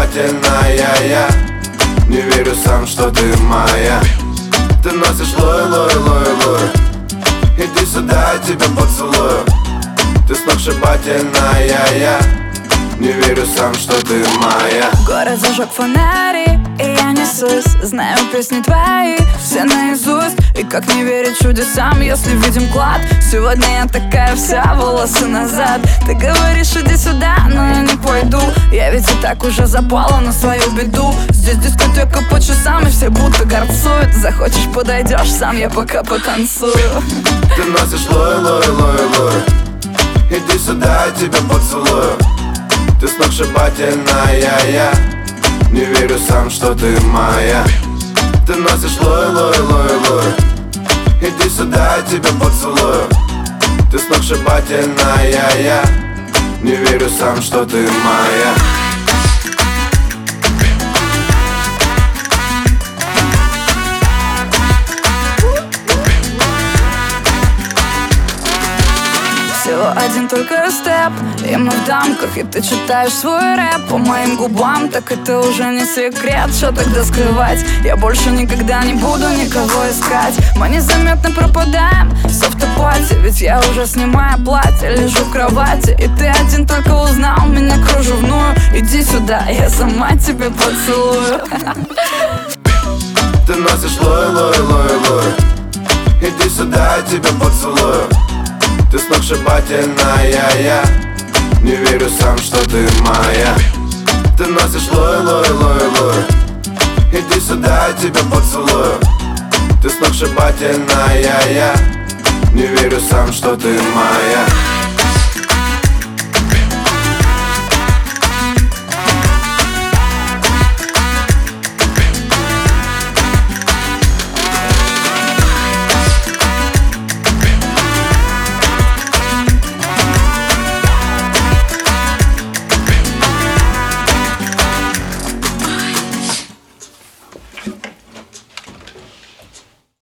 сногсшибательная я не верю сам, что ты моя. Ты носишь лой, лой, лой, лой. Иди сюда, я тебя поцелую. Ты сногсшибательная я не верю сам, что ты моя. Город зажег фонари, и я несусь. Знаю песни твои, все наизусть. И как не верить чудесам, если видим клад. Сегодня я такая вся, волосы назад. Ты говоришь, иди сюда, но я не пойду. Я ведь и так уже запала на свою беду. Здесь дискотека по часам, и все будто горцуют. Захочешь, подойдешь сам, я пока потанцую. Ты носишь лой, лой, лой, лой. Иди сюда, я тебя поцелую. Ты сногсшибательная я не верю сам, что ты моя. Ты носишь лой, лой, лой, лой. Иди сюда, я тебя поцелую. Ты сногсшибательная я не верю сам, что ты моя. Всего один только степ, и мы в дамках, и ты читаешь свой рэп по моим губам. Так это уже не секрет, что тогда скрывать? Я больше никогда не буду никого искать. Мы незаметно пропадаем в автопате, ведь я уже снимаю платье, лежу в кровати. И ты один только узнал меня кружевную. Иди сюда, я сама тебе поцелую. Ты носишь лой, лой, лой, лой. Иди сюда, я тебя поцелую. Ты сногсшибательная я не верю сам, что ты моя. Ты носишь лой, лой, лой, лой. Иди сюда, я тебя поцелую. Ты сногсшибательная я не верю сам, что ты моя.